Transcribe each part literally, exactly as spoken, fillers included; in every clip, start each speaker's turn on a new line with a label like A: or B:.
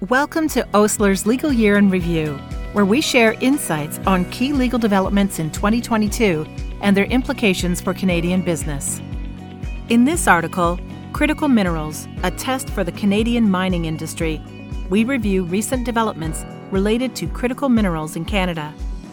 A: Welcome to Osler's Legal Year in Review, where we share insights on key legal developments in twenty twenty-two and their implications for Canadian business. In this article, Critical Minerals, a Test for the Canadian Mining Industry, we review recent developments related to critical minerals in Canada.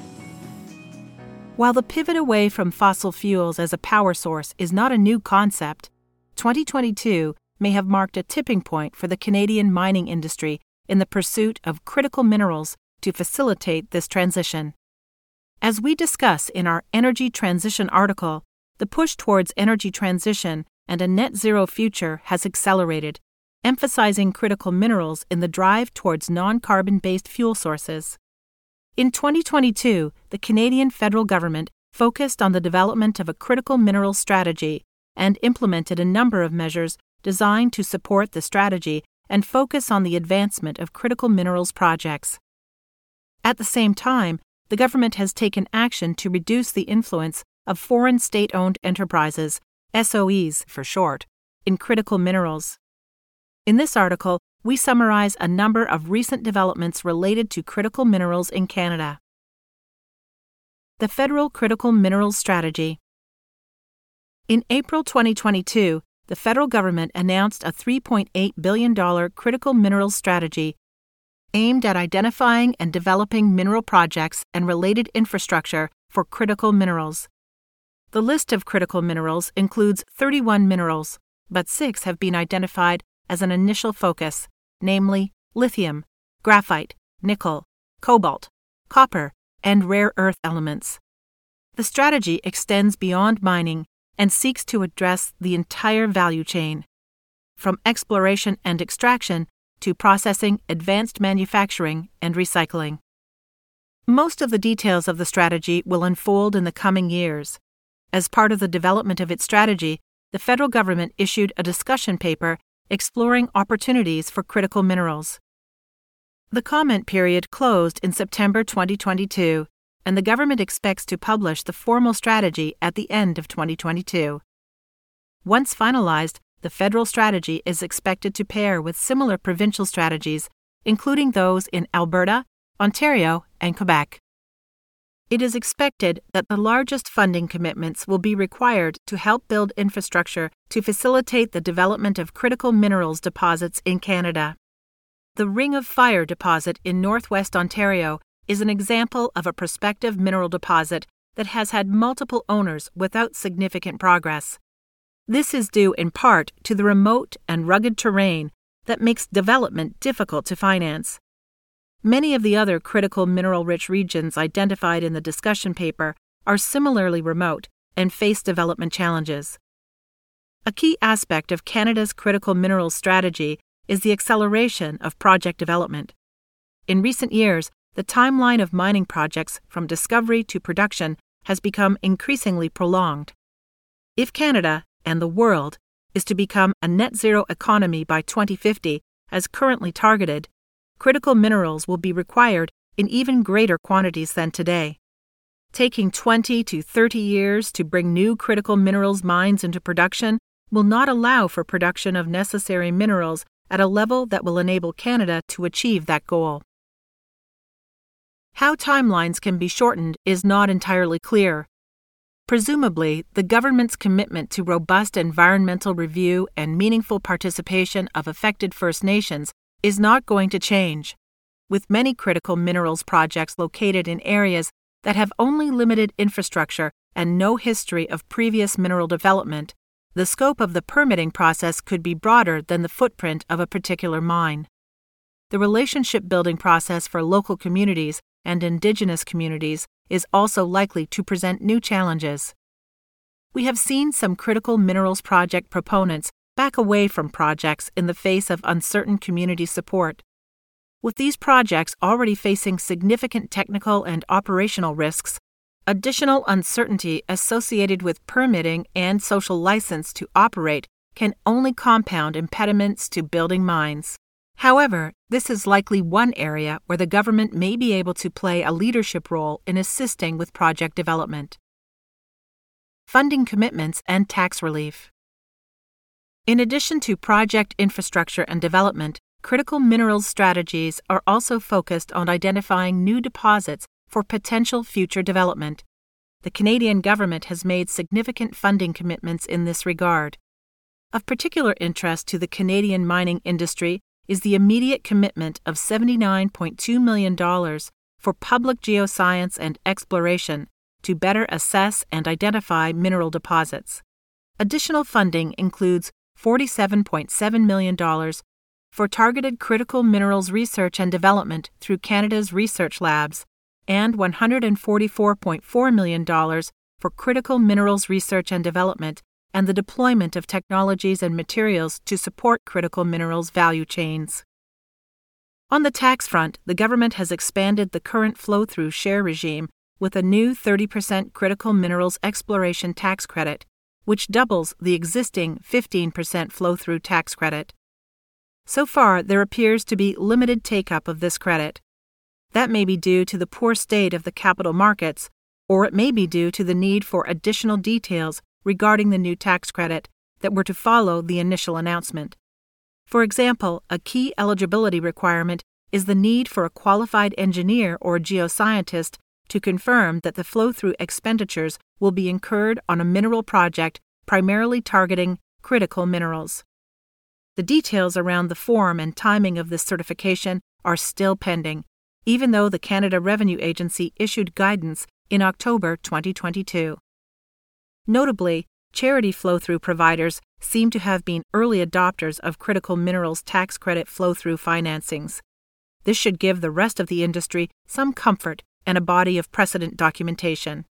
A: While the pivot away from fossil fuels as a power source is not a new concept, twenty twenty-two may have marked a tipping point for the Canadian mining industry in the pursuit of critical minerals to facilitate this transition. As we discuss in our Energy Transition article, the push towards energy transition and a net zero future has accelerated, emphasizing critical minerals in the drive towards non-carbon-based fuel sources. In twenty twenty-two, the Canadian federal government focused on the development of a critical minerals strategy and implemented a number of measures designed to support the strategy and focus on the advancement of critical minerals projects. At the same time, the government has taken action to reduce the influence of foreign state-owned enterprises, S O Es for short, in critical minerals. In this article, we summarize a number of recent developments related to critical minerals in Canada. The Federal Critical Minerals Strategy. In April twenty twenty-two, the federal government announced a three point eight billion dollars critical minerals strategy aimed at identifying and developing mineral projects and related infrastructure for critical minerals. The list of critical minerals includes thirty-one minerals, but six have been identified as an initial focus, namely lithium, graphite, nickel, cobalt, copper, and rare earth elements. The strategy extends beyond mining and seeks to address the entire value chain, from exploration and extraction to processing, advanced manufacturing, and recycling. Most of the details of the strategy will unfold in the coming years. As part of the development of its strategy, the federal government issued a discussion paper exploring opportunities for critical minerals. The comment period closed in September twenty twenty-two, and the government expects to publish the formal strategy at the end of twenty twenty-two. Once finalized, the federal strategy is expected to pair with similar provincial strategies, including those in Alberta, Ontario, and Quebec. It is expected that the largest funding commitments will be required to help build infrastructure to facilitate the development of critical minerals deposits in Canada. The Ring of Fire deposit in northwest Ontario is an example of a prospective mineral deposit that has had multiple owners without significant progress. This is due in part to the remote and rugged terrain that makes development difficult to finance. Many of the other critical mineral-rich regions identified in the discussion paper are similarly remote and face development challenges. A key aspect of Canada's critical minerals strategy is the acceleration of project development. In recent years, the timeline of mining projects from discovery to production has become increasingly prolonged. If Canada, and the world, is to become a net zero economy by twenty fifty, as currently targeted, critical minerals will be required in even greater quantities than today. Taking twenty to thirty years to bring new critical minerals mines into production will not allow for production of necessary minerals at a level that will enable Canada to achieve that goal. How timelines can be shortened is not entirely clear. Presumably, the government's commitment to robust environmental review and meaningful participation of affected First Nations is not going to change. With many critical minerals projects located in areas that have only limited infrastructure and no history of previous mineral development, the scope of the permitting process could be broader than the footprint of a particular mine. The relationship-building process for local communities and Indigenous communities is also likely to present new challenges. We have seen some critical minerals project proponents back away from projects in the face of uncertain community support. With these projects already facing significant technical and operational risks, additional uncertainty associated with permitting and social license to operate can only compound impediments to building mines. However, this is likely one area where the government may be able to play a leadership role in assisting with project development. Funding commitments and tax relief. In addition to project infrastructure and development, critical minerals strategies are also focused on identifying new deposits for potential future development. The Canadian government has made significant funding commitments in this regard. Of particular interest to the Canadian mining industry is the immediate commitment of seventy-nine point two million dollars for public geoscience and exploration to better assess and identify mineral deposits. Additional funding includes forty-seven point seven million dollars for targeted critical minerals research and development through Canada's research labs and one hundred forty-four point four million dollars for critical minerals research and development and the deployment of technologies and materials to support critical minerals value chains. On the tax front, the government has expanded the current flow-through share regime with a new thirty percent critical minerals exploration tax credit, which doubles the existing fifteen percent flow-through tax credit. So far, there appears to be limited take-up of this credit. That may be due to the poor state of the capital markets, or it may be due to the need for additional details regarding the new tax credit that were to follow the initial announcement. For example, a key eligibility requirement is the need for a qualified engineer or geoscientist to confirm that the flow-through expenditures will be incurred on a mineral project primarily targeting critical minerals. The details around the form and timing of this certification are still pending, even though the Canada Revenue Agency issued guidance in October twenty twenty-two. Notably, charity flow-through providers seem to have been early adopters of critical minerals tax credit flow-through financings. This should give the rest of the industry some comfort and a body of precedent documentation.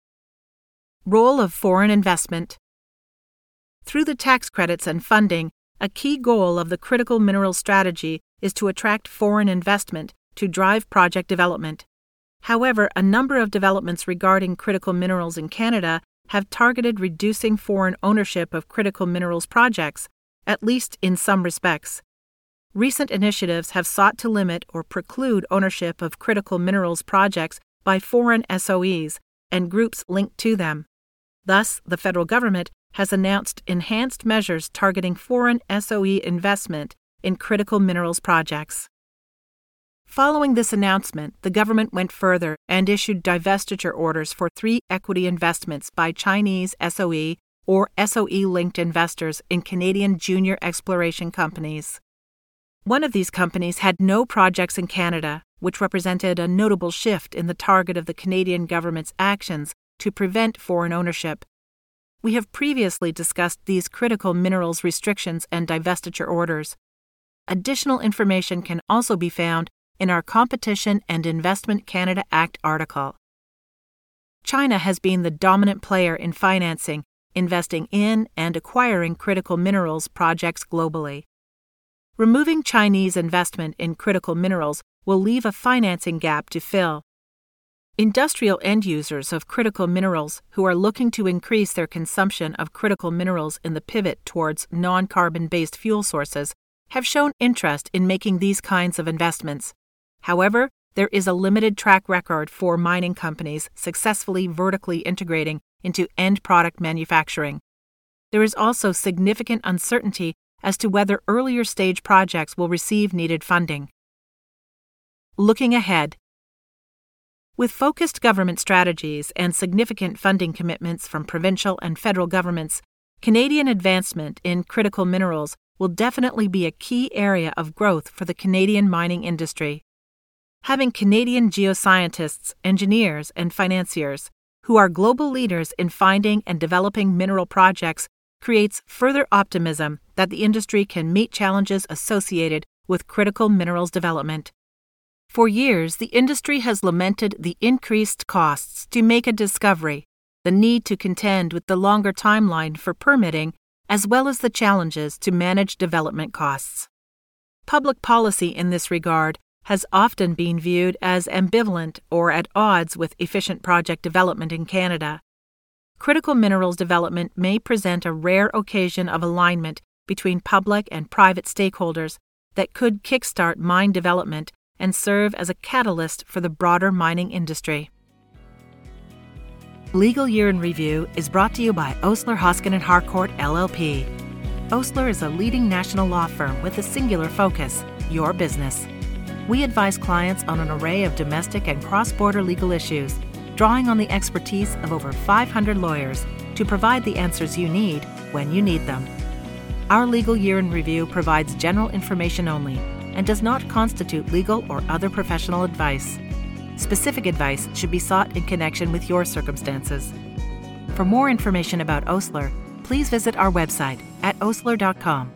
A: Role of foreign investment. Through the tax credits and funding, a key goal of the critical minerals strategy is to attract foreign investment to drive project development. However, a number of developments regarding critical minerals in Canada have targeted reducing foreign ownership of critical minerals projects, at least in some respects. Recent initiatives have sought to limit or preclude ownership of critical minerals projects by foreign S O Es and groups linked to them. Thus, the federal government has announced enhanced measures targeting foreign S O E investment in critical minerals projects. Following this announcement, the government went further and issued divestiture orders for three equity investments by Chinese S O E or S O E-linked investors in Canadian junior exploration companies. One of these companies had no projects in Canada, which represented a notable shift in the target of the Canadian government's actions to prevent foreign ownership. We have previously discussed these critical minerals restrictions and divestiture orders. Additional information can also be found in our Competition and Investment Canada Act article. China has been the dominant player in financing, investing in, and acquiring critical minerals projects globally. Removing Chinese investment in critical minerals will leave a financing gap to fill. Industrial end users of critical minerals who are looking to increase their consumption of critical minerals in the pivot towards non-carbon-based fuel sources have shown interest in making these kinds of investments. However, there is a limited track record for mining companies successfully vertically integrating into end product manufacturing. There is also significant uncertainty as to whether earlier stage projects will receive needed funding. Looking ahead. With focused government strategies and significant funding commitments from provincial and federal governments, Canadian advancement in critical minerals will definitely be a key area of growth for the Canadian mining industry. Having Canadian geoscientists, engineers, and financiers, who are global leaders in finding and developing mineral projects, creates further optimism that the industry can meet challenges associated with critical minerals development. For years, the industry has lamented the increased costs to make a discovery, the need to contend with the longer timeline for permitting, as well as the challenges to manage development costs. Public policy in this regard has often been viewed as ambivalent or at odds with efficient project development in Canada. Critical minerals development may present a rare occasion of alignment between public and private stakeholders that could kickstart mine development and serve as a catalyst for the broader mining industry. Legal Year in Review is brought to you by Osler, Hoskin and Harcourt, L L P. Osler is a leading national law firm with a singular focus, your business. We advise clients on an array of domestic and cross-border legal issues, drawing on the expertise of over five hundred lawyers to provide the answers you need when you need them. Our Legal Year in Review provides general information only and does not constitute legal or other professional advice. Specific advice should be sought in connection with your circumstances. For more information about Osler, please visit our website at osler dot com.